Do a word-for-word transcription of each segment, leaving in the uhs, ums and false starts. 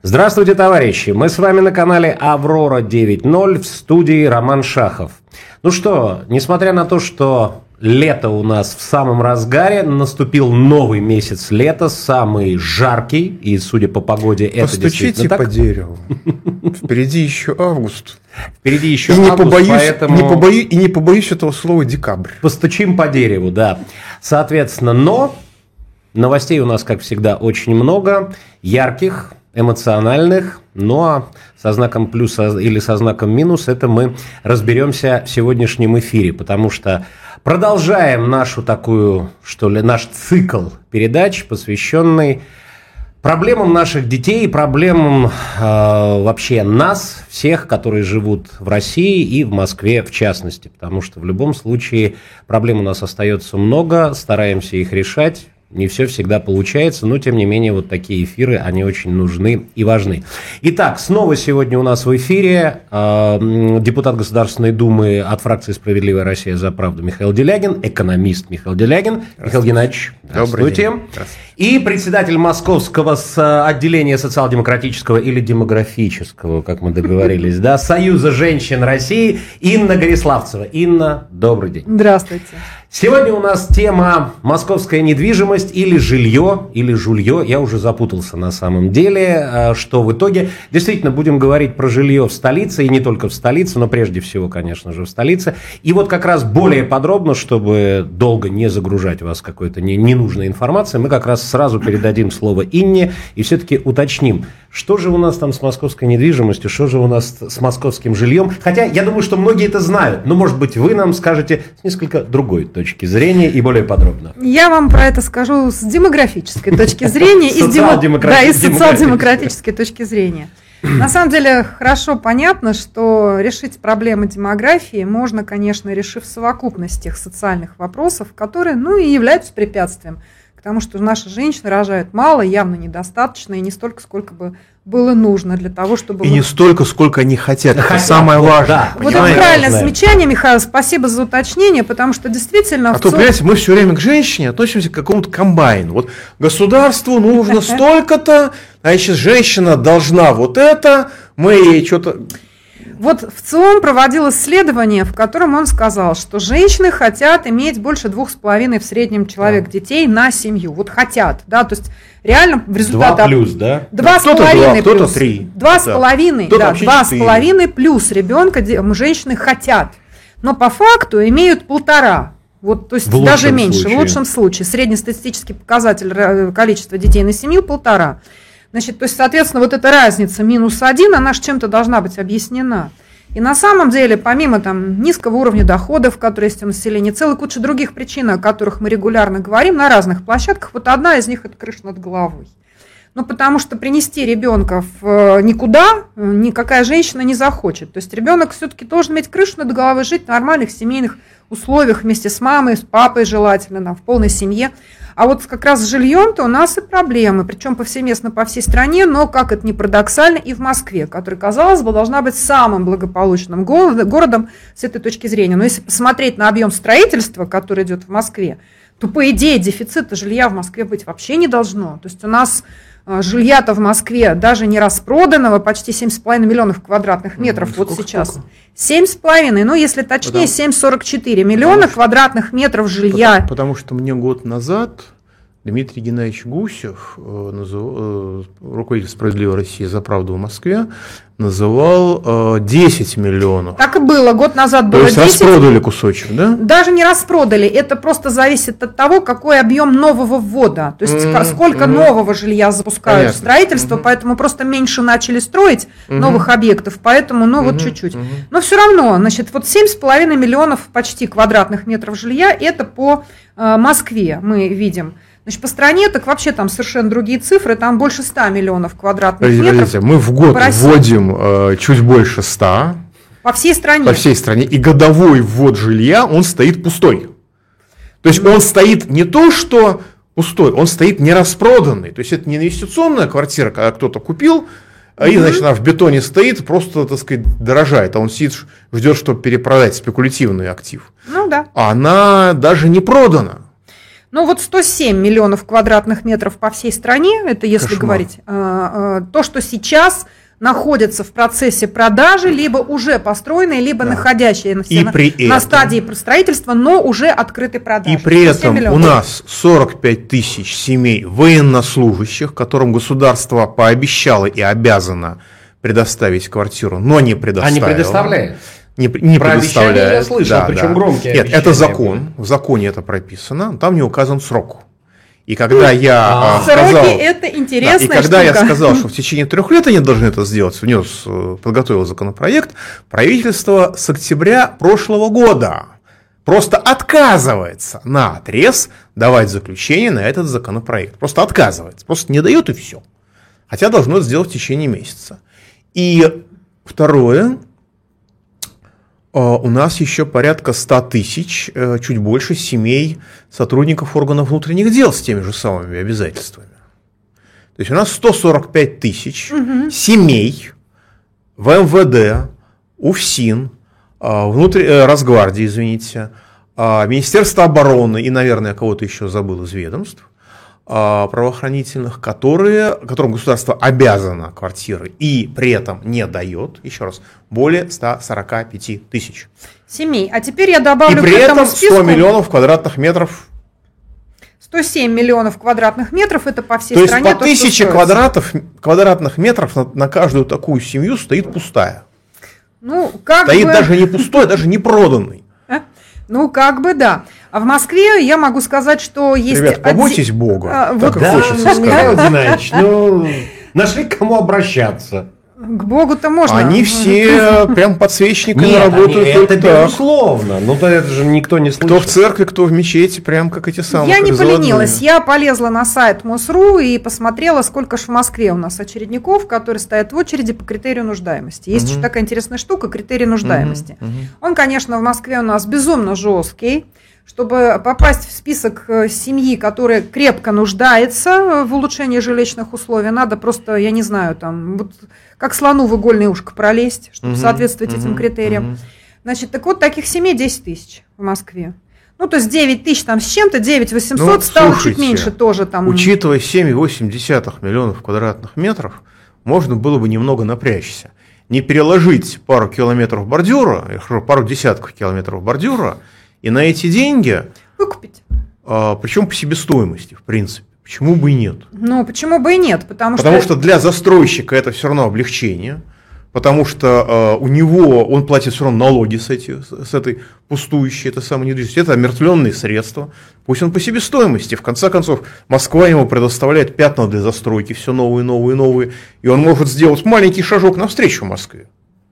Здравствуйте, товарищи! Мы с вами на канале Аврора девять ноль, в студии Роман Шахов. Ну что, несмотря на то, что лето у нас в самом разгаре, наступил новый месяц лета, самый жаркий, и, судя по погоде, это Постучите действительно так. по дереву. Впереди еще август. Впереди еще и не август, побоюсь, поэтому... не побоюсь, и не побоюсь этого слова декабрь. Постучим по дереву, да. Соответственно, но новостей у нас, как всегда, очень много, ярких, эмоциональных, но со знаком плюс или со знаком минус это мы разберемся в сегодняшнем эфире, потому что продолжаем нашу такую, что ли, наш цикл передач, посвященный проблемам наших детей, проблемам э, вообще нас, всех, которые живут в России и в Москве в частности, потому что в любом случае проблем у нас остается много, стараемся их решать. Не все всегда получается, но, тем не менее, вот такие эфиры, они очень нужны и важны. Итак, снова сегодня у нас в эфире э, депутат Государственной Думы от фракции «Справедливая Россия за правду» Михаил Делягин, экономист Михаил Делягин. Михаил Геннадьевич, здравствуйте. Здравствуйте. И председатель Московского отделения социал-демократического или демографического, как мы договорились, да, Союза женщин России Инна Гориславцева. Инна, добрый день. Здравствуйте. Сегодня у нас тема «Московская недвижимость» или «жилье», или «жулье». Я уже запутался на самом деле, что в итоге действительно будем говорить про жилье в столице, и не только в столице, но прежде всего, конечно же, в столице. И вот как раз более подробно, чтобы долго не загружать вас какой-то ненужной информацией, мы как раз сразу передадим слово Инне и все-таки уточним, что же у нас там с московской недвижимостью, что же у нас с московским жильем. Хотя я думаю, что многие это знают, но, может быть, вы нам скажете с несколько другой точки зрения и более подробно. Я вам про это скажу с демографической точки зрения и с социал-демократической точки зрения. На самом деле хорошо понятно, что решить проблемы демографии можно, конечно, решив совокупность тех социальных вопросов, которые, ну, и являются препятствием. Потому что наши женщины рожают мало, явно недостаточно, и не столько, сколько бы было нужно для того, чтобы... И мы... не столько, сколько они хотят. Это хотят, самое вот, важное. Да, вот это правильное замечание, Михаил, спасибо за уточнение, потому что действительно... А то, цел... понимаете, мы все время к женщине относимся к какому-то комбайну. Вот государству нужно столько-то, а сейчас женщина должна вот это, мы ей что-то... Вот ВЦИОМ проводил исследование, в котором он сказал, что женщины хотят иметь больше двух с половиной в среднем человек детей на семью. Вот хотят, да, то есть реально в результате... Два плюс, да? Два с половиной плюс. Кто-то три. Два с половиной, да, два с половиной плюс ребенка женщины хотят. Но по факту имеют полтора. Вот, то есть в даже меньше, случае. в лучшем случае. Среднестатистический показатель количества детей на семью полтора. Значит, то есть, соответственно, вот эта разница минус один, она же чем-то должна быть объяснена. И на самом деле, помимо там низкого уровня доходов, которые есть у населения, целая куча других причин, о которых мы регулярно говорим на разных площадках, вот одна из них – это крыша над головой. Ну, потому что принести ребенка в никуда никакая женщина не захочет. То есть ребенок все-таки должен иметь крышу над головой, жить в нормальных семейных условиях вместе с мамой, с папой желательно, в полной семье. А вот как раз с жильем-то у нас и проблемы, причем повсеместно по всей стране, но, как это ни парадоксально, и в Москве, которая, казалось бы, должна быть самым благополучным городом с этой точки зрения. Но если посмотреть на объем строительства, который идет в Москве, то, по идее, дефицита жилья в Москве быть вообще не должно. То есть у нас жилья-то в Москве даже не распроданного, почти семь с половиной миллионов квадратных метров mm, вот сколько, сейчас. Сколько? семь с половиной, ну, если точнее, семь целых сорок четыре миллиона потому квадратных метров жилья. Потому, потому что мне год назад Дмитрий Геннадьевич Гусев, руководитель «Справедливой России за правду» в Москве, называл десять миллионов. Так и было, год назад было десять. То есть распродали кусочек, да? Даже не распродали, это просто зависит от того, какой объем нового ввода, то есть mm-hmm. сколько mm-hmm. нового жилья запускают Понятно. в строительство, mm-hmm. поэтому просто меньше начали строить mm-hmm. новых объектов, поэтому, ну mm-hmm. вот чуть-чуть. Mm-hmm. Но все равно, значит, вот семь с половиной миллионов почти квадратных метров жилья, это по э, Москве мы видим. Значит, по стране так вообще там совершенно другие цифры, там больше ста миллионов квадратных Подождите, метров. Мы в год вводим э, чуть больше ста. По всей стране. По всей стране. И годовой ввод жилья, он стоит пустой. То есть он стоит не то, что пустой, он стоит не распроданный. То есть это не инвестиционная квартира, когда кто-то купил, mm-hmm. и, значит, она в бетоне стоит, просто, так сказать, дорожает. А он сидит, ждет, чтобы перепродать спекулятивный актив. Ну да. А она даже не продана. Ну вот сто семь миллионов квадратных метров по всей стране, это если Кошмар. говорить, а, а, то, что сейчас находится в процессе продажи, либо уже построенные, либо Да. находящиеся И на, при на этом- стадии строительства, но уже открытой продажи. И при сто семь этом у миллионов. нас сорок пять тысяч семей военнослужащих, которым государство пообещало и обязано предоставить квартиру, но не предоставило. А не предоставляет? Не, пр- не Про предоставляет. обещания я слышал, причем громкие Нет, обещания это закон. были. В законе это прописано, там не указан срок. И когда я А. а, Сроки сказал... это Да, интересная и когда я штука. сказал, что в течение трех лет они должны это сделать, внес, э, подготовил законопроект, правительство с октября прошлого года просто отказывается на отрез давать заключение на этот законопроект. Просто отказывается. Просто не дает и все. Хотя должно это сделать в течение месяца. И второе, э, у нас еще порядка ста тысяч, э, чуть больше семей сотрудников органов внутренних дел с теми же самыми обязательствами. То есть у нас сто сорок пять тысяч семей в эм вэ дэ, УФСИН, э, внутри, э, Росгвардии, извините, э, Министерство обороны и, наверное, я кого-то еще забыл из ведомств э, правоохранительных, которые, которым государство обязано квартиры и при этом не дает, еще раз, более ста сорока пяти тысяч. Семей. А теперь я И добавлю при к этому этом списку сто миллионов квадратных метров. сто семь миллионов квадратных метров, это по всей То есть стране. по то, что тысяче строится. квадратов, квадратных метров на, на каждую такую семью стоит пустая. Ну, как Стоит бы... даже не пустой, даже не проданный. Ну, как бы да. А в Москве я могу сказать, что есть... Ребят, оде- побойтесь Бога. А, так вот как Да, хочется сказать. Михаил Геннадьевич, ну, нашли к кому обращаться. К Богу-то можно. Они все прям подсвечниками Нет, работают. они- только это так. безусловно. Ну, то это же никто не слышит. Кто в церкви, кто в мечети, прям как эти самые. Я как не заводные. поленилась, я полезла на сайт МОСРУ и посмотрела, сколько же в Москве у нас очередников, которые стоят в очереди по критерию нуждаемости. Есть еще такая интересная штука, критерий нуждаемости. Он, конечно, в Москве у нас безумно жесткий. Чтобы попасть в список э, семьи, которая крепко нуждается в улучшении жилищных условий, надо просто, я не знаю, там, вот, как слону в игольное ушко пролезть, чтобы Мгм, соответствовать этим мгм, критериям. мгм. Значит, так вот, таких семей десять тысяч в Москве. Ну, то есть девять тысяч там с чем-то, девять тысяч восемьсот, Ну, стало слушайте, чуть меньше тоже там. Учитывая семь целых восемь десятых миллионов квадратных метров, можно было бы немного напрячься. Не переложить пару километров бордюра, я скажу, пару десятков километров бордюра, и на эти деньги, Выкупить. а, причем по себестоимости, в принципе, почему бы и нет? Ну, почему бы и нет? Потому, Потому что... что для застройщика это все равно облегчение, потому что э, у него он платит все равно налоги с, эти, с этой пустующей, это самое недвижимость, это омертвленные средства, пусть он по себестоимости. В конце концов, Москва ему предоставляет пятна для застройки, все новые, новые, новые, и он может сделать маленький шажок навстречу Москве.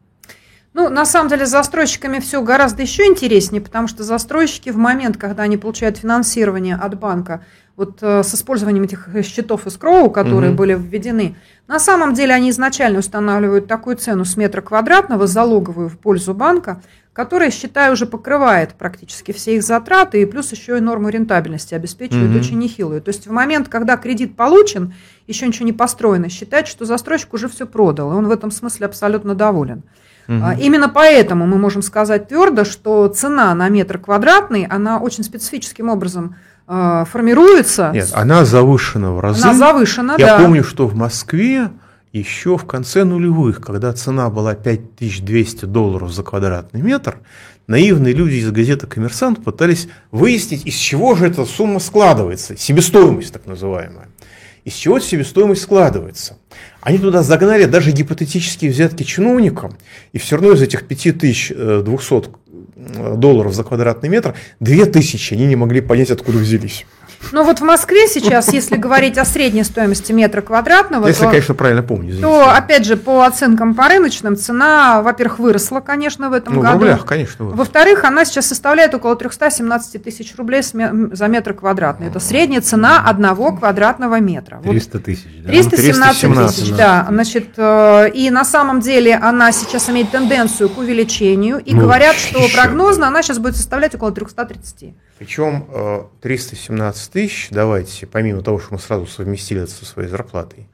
Ну, на самом деле, с застройщиками все гораздо еще интереснее, потому что застройщики в момент, когда они получают финансирование от банка, вот э, с использованием этих счетов эскроу, которые Мгм. были введены, на самом деле они изначально устанавливают такую цену с метра квадратного, залоговую в пользу банка, которая, считаю, уже покрывает практически все их затраты, и плюс еще и норму рентабельности обеспечивает Мгм. очень нехилую. То есть в момент, когда кредит получен, еще ничего не построено, считать, что застройщик уже все продал, и он в этом смысле абсолютно доволен. А, Именно поэтому мы можем сказать твердо, что цена на метр квадратный, она очень специфическим образом э, формируется. Нет, она завышена в разы. Она завышена, Я да. помню, что в Москве еще в конце нулевых, когда цена была пять тысяч двести долларов за квадратный метр, наивные люди из газеты «Коммерсант» пытались выяснить, из чего же эта сумма складывается, себестоимость так называемая. Из чего эта себестоимость складывается. Они туда загнали даже гипотетические взятки чиновникам, и все равно из этих пять тысяч двухсот долларов за квадратный метр две тысячи они не могли понять, откуда взялись. Но вот в Москве сейчас, если говорить о средней стоимости метра квадратного, Если, то, конечно, правильно помню. извините. то, опять же, по оценкам по рыночным, цена, во-первых, выросла, конечно, в этом Ну, в году. рублях, конечно. вырос. Во-вторых, она сейчас составляет около триста семнадцать тысяч рублей с ме- за метр квадратный. Это средняя цена одного квадратного метра. Вот триста тысяч, да? триста семнадцать триста семнадцать, тысяч, да. да. Значит, э, и на самом деле она сейчас имеет тенденцию к увеличению. И Ну, говорят, что еще, прогнозно она сейчас будет составлять около триста тридцать. Причем э, триста семнадцать тысяч, давайте, помимо того, что мы сразу совместили это со своей зарплатой,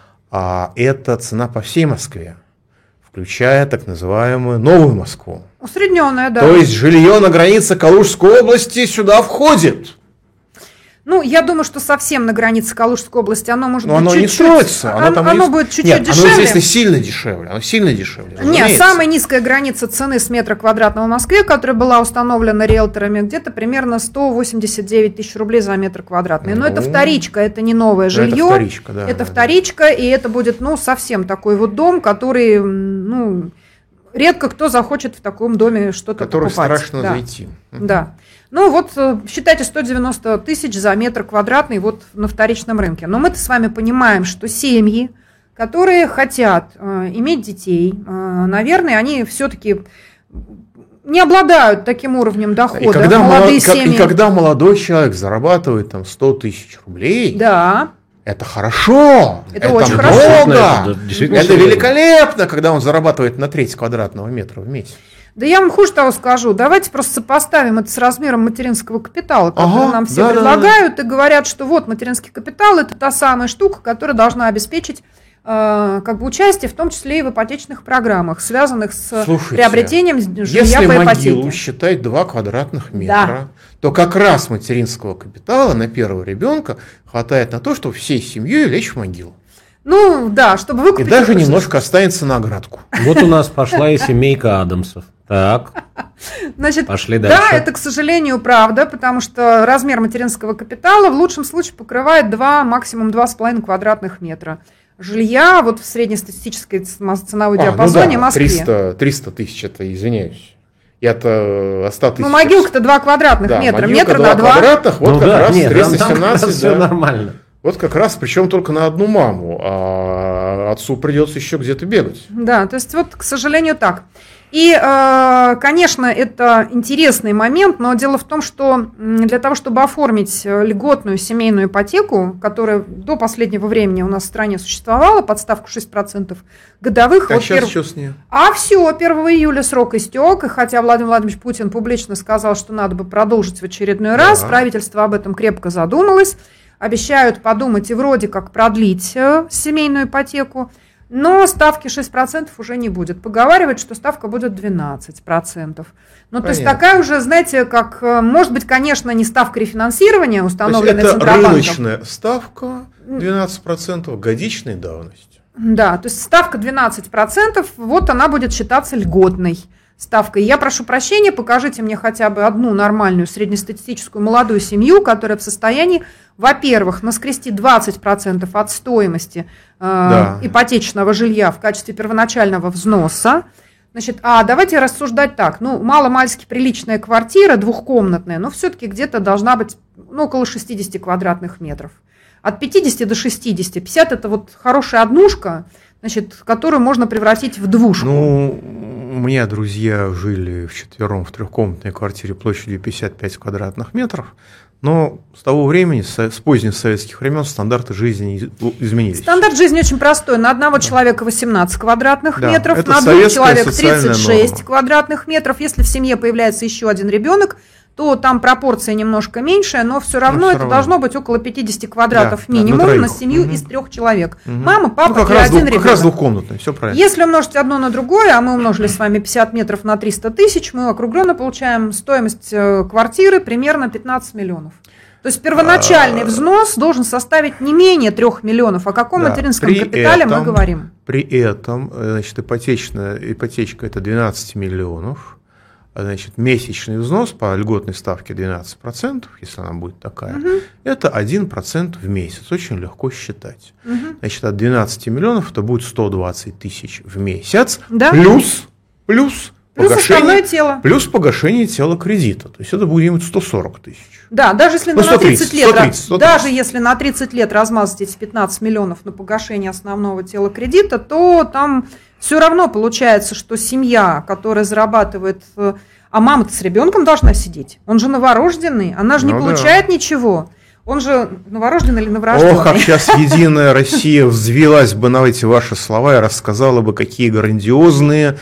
а это цена по всей Москве, включая так называемую Новую Москву. Усредненная, да. То есть жилье на границе Калужской области сюда входит. Ну, я думаю, что совсем на границе Калужской области оно может Но быть оно чуть-чуть... не строится. Оно, Оно, там оно есть... будет чуть-чуть Нет, дешевле. оно, естественно, сильно дешевле. Оно сильно дешевле. Нет, разумеется. самая низкая граница цены с метра квадратного в Москве, которая была установлена риэлторами, где-то примерно сто восемьдесят девять тысяч рублей за метр квадратный. Но Ну, это вторичка, это не новое это жилье. вторичка, да, Это да, вторичка, и это будет, ну, совсем такой вот дом, который, ну, редко кто захочет в таком доме что-то Который покупать. страшно Да. зайти. Да. Ну вот, э, считайте, сто девяносто тысяч за метр квадратный вот на вторичном рынке. Но мы-то с вами понимаем, что семьи, которые хотят э, иметь детей, э, наверное, они все-таки не обладают таким уровнем дохода. И когда, Молодые молод- как- семьи. и когда молодой человек зарабатывает там сто тысяч рублей, Да. это хорошо, Это очень хорошо. много, Это действительно это серьезно. великолепно, когда он зарабатывает на треть квадратного метра в месяц. Да я вам хуже того скажу. Давайте просто сопоставим это с размером материнского капитала, который Ага, нам все да, да, предлагают, и говорят, что вот материнский капитал – это та самая штука, которая должна обеспечить э, как бы участие, в том числе и в ипотечных программах, связанных с Слушайте, приобретением жилья Если по могилу ипотеке. считать два квадратных метра, Да. то как раз материнского капитала на первого ребенка хватает на то, чтобы всей семьей лечь в могилу. Ну да, чтобы И выкупить... даже немножко останется на оградку. Вот у нас пошла и семейка Адамсов. Так, Значит, пошли да, дальше. это, к сожалению, правда, потому что размер материнского капитала в лучшем случае покрывает два, максимум два с половиной квадратных метра жилья вот в среднестатистической ценовой А, ну диапазоне да, Москве. триста, триста тысяч, это, извиняюсь. Я-то о ста тысячах. Ну, могилка-то два квадратных Да, метра, могилка метр два на два. квадратных, вот Ну как да, раз нет, триста там как раз семнадцать, все да. нормально. Вот как раз, причем только на одну маму, а отцу придется еще где-то бегать. Да, то есть вот, к сожалению, так. И, э, конечно, это интересный момент, но дело в том, что для того, чтобы оформить льготную семейную ипотеку, которая до последнего времени у нас в стране существовала, под ставку шесть процентов годовых. А вот сейчас перв- что с ней? А все, первого июля срок истек, и хотя Владимир Владимирович Путин публично сказал, что надо бы продолжить в очередной раз, Да. правительство об этом крепко задумалось, обещают подумать и вроде как продлить э, семейную ипотеку, но ставки шесть процентов уже не будет. Поговаривают, что ставка будет двенадцать процентов. Ну, то есть Понятно. такая уже, знаете, как, э, может быть, конечно, не ставка рефинансирования, То есть установленная это Центробанком. рыночная ставка двенадцать процентов годичной давности. Да, то есть ставка двенадцать процентов, вот она будет считаться льготной ставкой. Я прошу прощения, покажите мне хотя бы одну нормальную среднестатистическую молодую семью, которая в состоянии, во-первых, наскрести двадцать процентов от стоимости э, Да. ипотечного жилья в качестве первоначального взноса. Значит, а давайте рассуждать так. Ну, мало-мальски приличная квартира, двухкомнатная, но все-таки где-то должна быть ну, около шестьдесят квадратных метров. От пятидесяти до шестидесяти. пятьдесят – это вот хорошая однушка, значит, которую можно превратить в двушку. Ну, у меня друзья жили вчетвером в трехкомнатной квартире площадью пятьдесят пять квадратных метров, но с того времени, с с поздних советских времен, стандарты жизни из- изменились. Стандарт жизни очень простой. На одного человека восемнадцать квадратных Да, метров, это на двух советская человек социальная тридцать шесть норма. квадратных метров. Если в семье появляется еще один ребенок, то там пропорция немножко меньшая, но все равно всё это равно. должно быть около пятьдесят квадратов Да, да, минимум на на, троих. семью Мгм. из трех человек. Мгм. Мама, папа Ну, как и раз, один двух- ребенок. как раз двухкомнатная, все правильно. Если умножить одно на другое, а мы умножили с вами пятьдесят метров на триста тысяч, мы округленно получаем стоимость э, квартиры примерно пятнадцать миллионов. То есть первоначальный А. взнос должен составить не менее трех миллионов. О каком Да, материнском при капитале мы этом- говорим? При этом, э, значит, ипотечная, ипотечка – это двенадцать миллионов, а, значит, месячный взнос по льготной ставке двенадцать процентов, если она будет такая, это один процент в месяц, очень легко считать. Мгм. Значит, от двенадцати миллионов это будет сто двадцать тысяч в месяц, Да. плюс, плюс, Плюс основное погашение, тело. плюс погашение тела кредита, то есть это будет где-нибудь сто сорок тысяч. Да, даже если Ну, на тридцать сто тридцать, лет, сто тридцать, сто тридцать. даже если на тридцать лет размазать эти пятнадцать миллионов на погашение основного тела кредита, то там все равно получается, что семья, которая зарабатывает, э, а мама-то с ребенком должна сидеть. Он же новорожденный, она же не Ну да. получает ничего. Он же новорожденный или новорожденный? Ох, как сейчас Единая Россия взвилась бы на эти ваши слова и рассказала бы, какие грандиозные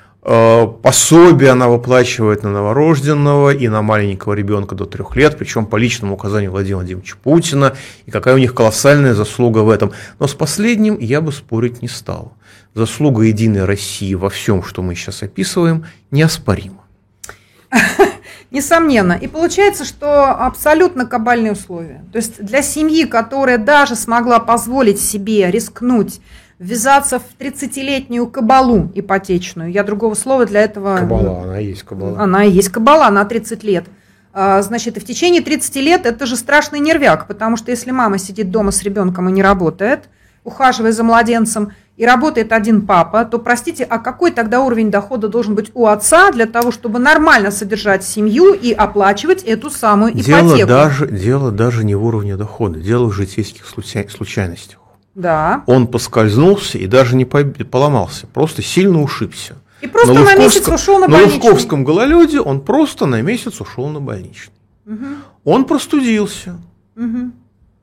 э, пособия она выплачивает на новорожденного и на маленького ребенка до трех лет, причем по личному указанию Владимира Владимировича Путина, и какая у них колоссальная заслуга в этом. Но с последним я бы спорить не стал. Заслуга Единой России во всем, что мы сейчас описываем, неоспорима. Несомненно. И получается, что абсолютно кабальные условия. То есть для семьи, которая даже смогла позволить себе рискнуть, ввязаться в тридцатилетнюю кабалу ипотечную, я другого слова для этого... Кабала, она и есть кабала. Она и есть кабала на тридцать лет. Значит, и в течение тридцати лет это же страшный нервяк, потому что если мама сидит дома с ребенком и не работает, ухаживая за младенцем, и работает один папа, то, простите, а какой тогда уровень дохода должен быть у отца для того, чтобы нормально содержать семью и оплачивать эту самую ипотеку? Дело даже, дело даже не в уровне дохода, дело в житейских случай, случайностях. Да. Он поскользнулся и даже не поломался, просто сильно ушибся. И просто на, на месяц ушел на больничный. На Лужковском гололеде он просто на месяц ушел на больничный. Угу. Он простудился. Угу.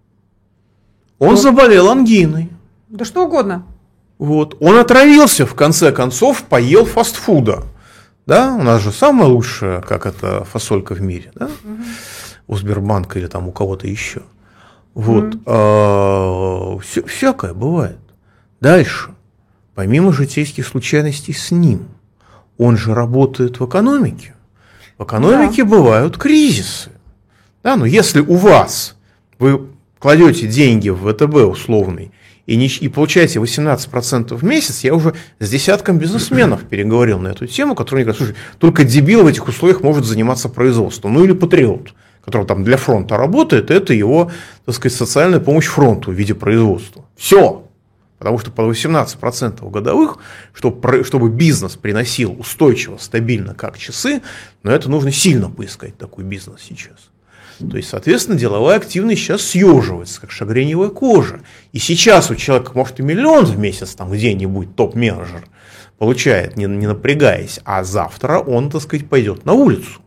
Он вот. заболел ангиной. Да что угодно. Вот. Он отравился, в конце концов, поел фастфуда. Да? У нас же самая лучшая, как это, фасолька в мире. Да? Угу. У Сбербанка или там у кого-то еще. Вот. Угу. А, вся, всякое бывает. Дальше. Помимо житейских случайностей с ним, он же работает в экономике. В экономике да. бывают кризисы. Да? Но если у вас, вы кладете деньги в вэ тэ бэ условный, И, не, и получаете восемнадцать процентов в месяц, я уже с десятком бизнесменов переговорил на эту тему, которые говорят, слушай, только дебил в этих условиях может заниматься производством. Ну или патриот, который там для фронта работает, это его, так сказать, социальная помощь фронту в виде производства. Все. Потому что по восемнадцать процентов годовых, чтобы, чтобы бизнес приносил устойчиво, стабильно, как часы, но это нужно сильно поискать такой бизнес сейчас. То есть, соответственно, деловая активность сейчас съеживается, как шагреневая кожа. И сейчас у человека, может, и миллион в месяц там где-нибудь топ-менеджер получает, не, не напрягаясь, а завтра он, так сказать, пойдет на улицу.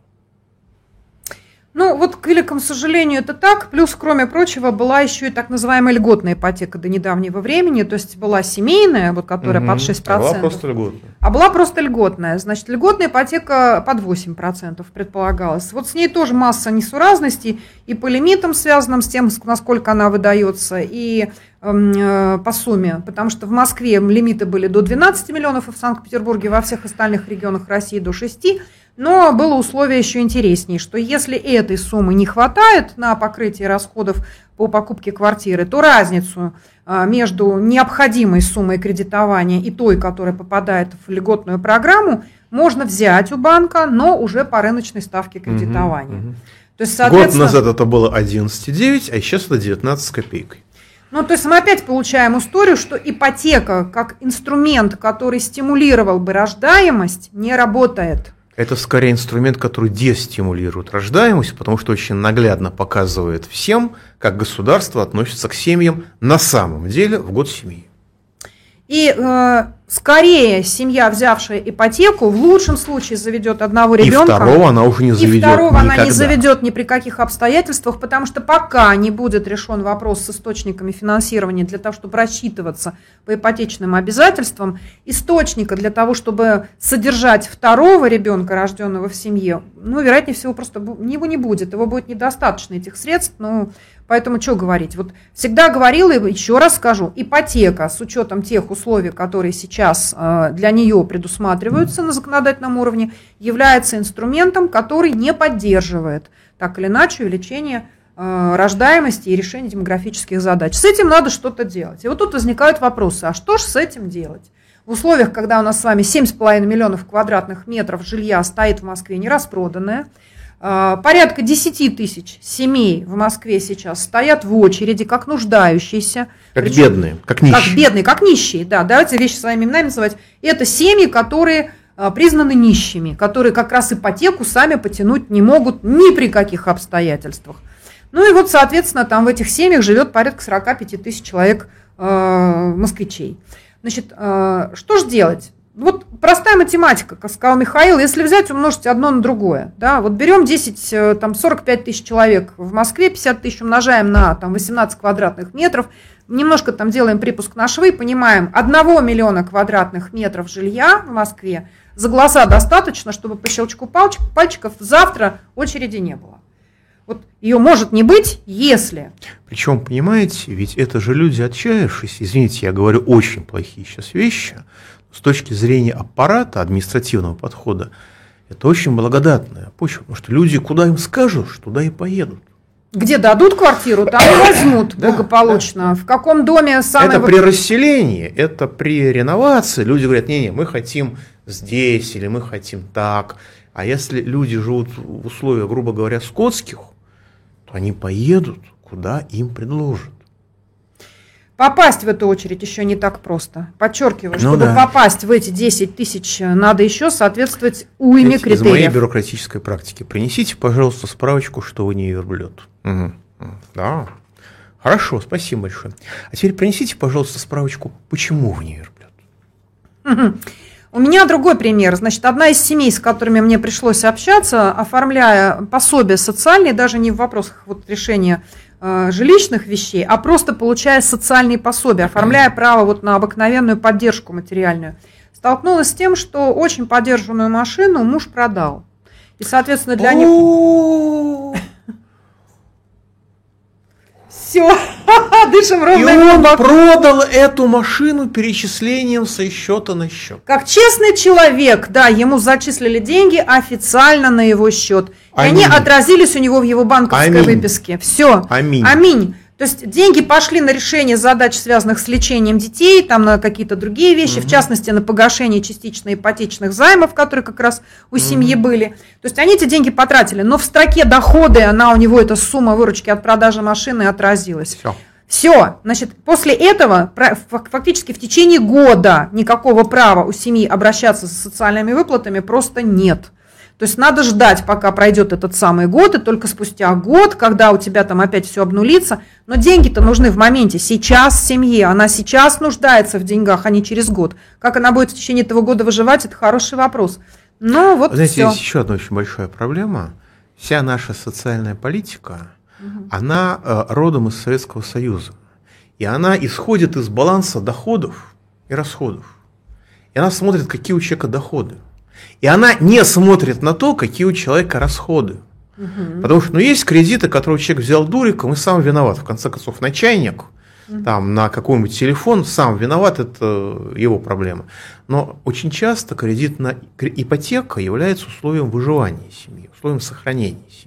Ну, вот, к великому сожалению, это так. Плюс, кроме прочего, была еще и так называемая льготная ипотека до недавнего времени. То есть была семейная, вот, которая угу. под шесть процентов. А была просто льготная. А была просто льготная. Значит, льготная ипотека под восемь процентов предполагалась. Вот с ней тоже масса несуразностей. И по лимитам, связанным с тем, насколько она выдается, и э, по сумме. Потому что в Москве лимиты были до двенадцати миллионов, и в Санкт-Петербурге, во всех остальных регионах России до шести. Но было условие еще интереснее, что если этой суммы не хватает на покрытие расходов по покупке квартиры, то разницу между необходимой суммой кредитования и той, которая попадает в льготную программу, можно взять у банка, но уже по рыночной ставке кредитования. Угу, угу. То есть, соответственно... Год назад это было одиннадцать целых девять десятых, а сейчас это девятнадцать с копейкой. Ну, то есть мы опять получаем историю, что ипотека как инструмент, который стимулировал бы рождаемость, не работает. Это скорее инструмент, который дестимулирует рождаемость, потому что очень наглядно показывает всем, как государство относится к семьям на самом деле в год семьи. И э, скорее семья, взявшая ипотеку, в лучшем случае заведет одного ребенка. И второго она уже не заведет. И второго никогда. она не заведет ни при каких обстоятельствах, потому что пока не будет решен вопрос с источниками финансирования для того, чтобы рассчитываться по ипотечным обязательствам, источника для того, чтобы содержать второго ребенка, рожденного в семье, ну, вероятнее всего, просто его не будет. Его будет недостаточно, этих средств, ну, поэтому что говорить? Вот всегда говорила, и еще раз скажу, ипотека с учетом тех условий, которые сейчас для нее предусматриваются на законодательном уровне, является инструментом, который не поддерживает так или иначе увеличение рождаемости и решение демографических задач. С этим надо что-то делать. И вот тут возникают вопросы, а что же с этим делать? В условиях, когда у нас с вами семь с половиной миллионов квадратных метров жилья стоит в Москве нераспроданное, порядка десять тысяч семей в Москве сейчас стоят в очереди, как нуждающиеся. Как Причем, бедные, как нищие. Как бедные, как нищие, да, давайте вещи своими именами называть. Это семьи, которые признаны нищими, которые как раз ипотеку сами потянуть не могут ни при каких обстоятельствах. Ну и вот, соответственно, там в этих семьях живет порядка сорок пять тысяч человек э, москвичей. Значит, э, что же делать? Вот простая математика, как сказал Михаил, если взять, умножить одно на другое. Да, вот берем десять, там, сорок пять тысяч человек в Москве, пятьдесят тысяч умножаем на там, восемнадцать квадратных метров, немножко там делаем припуск на швы, понимаем, одного миллиона квадратных метров жилья в Москве за глаза достаточно, чтобы по щелчку пальчик, пальчиков завтра очереди не было. Вот ее может не быть, если... Причем, понимаете, ведь это же люди, отчаявшиеся, извините, я говорю очень плохие сейчас вещи, с точки зрения аппарата, административного подхода, это очень благодатная почва, потому что люди, куда им скажут, туда и поедут. Где дадут квартиру, там и возьмут благополучно. В каком доме самое... Это при расселении, это при реновации. Люди говорят, не-не, мы хотим здесь или мы хотим так. А если люди живут в условиях, грубо говоря, скотских, то они поедут, куда им предложат. Попасть в эту очередь еще не так просто. Подчеркиваю, Ну чтобы да. попасть в эти десять тысяч, надо еще соответствовать уйме Из моей критериев. бюрократической практики. Принесите, пожалуйста, справочку, что вы не верблюд. Угу. Да. Хорошо, спасибо большое. А теперь принесите, пожалуйста, справочку, почему вы не верблюд. Угу. У меня другой пример. Значит, одна из семей, с которыми мне пришлось общаться, оформляя пособие социальные, даже не в вопросах вот решения э, жилищных вещей, а просто получая социальные пособия, оформляя право вот на обыкновенную поддержку материальную, столкнулась с тем, что очень подержанную машину муж продал. И, соответственно, для них... Все, дышим ровно. И он продал эту машину перечислением со счета на счет. Как честный человек, да, ему зачислили деньги официально на его счет. И Аминь. они отразились у него в его банковской Аминь. выписке. Все. Аминь. Аминь. То есть деньги пошли на решение задач, связанных с лечением детей, там на какие-то другие вещи, угу. в частности на погашение частично ипотечных займов, которые как раз у семьи угу. были. То есть они эти деньги потратили, но в строке доходы, она у него, эта сумма выручки от продажи машины отразилась. Все. Все, значит, после этого фактически в течение года никакого права у семьи обращаться за социальными выплатами просто нет. То есть надо ждать, пока пройдет этот самый год, и только спустя год, когда у тебя там опять все обнулится, но деньги-то нужны в моменте, сейчас семье, она сейчас нуждается в деньгах, а не через год. Как она будет в течение этого года выживать, это хороший вопрос. Но вот Знаете, все. есть еще одна очень большая проблема. Вся наша социальная политика, угу. она э, родом из Советского Союза. И она исходит из баланса доходов и расходов. И она смотрит, какие у человека доходы. И она не смотрит на то, какие у человека расходы. Угу. Потому что ну, есть кредиты, которые человек взял дуриком и сам виноват. В конце концов, на чайник, угу. там, на какой-нибудь телефон сам виноват, это его проблема. Но очень часто кредит на ипотека является условием выживания семьи, условием сохранения семьи.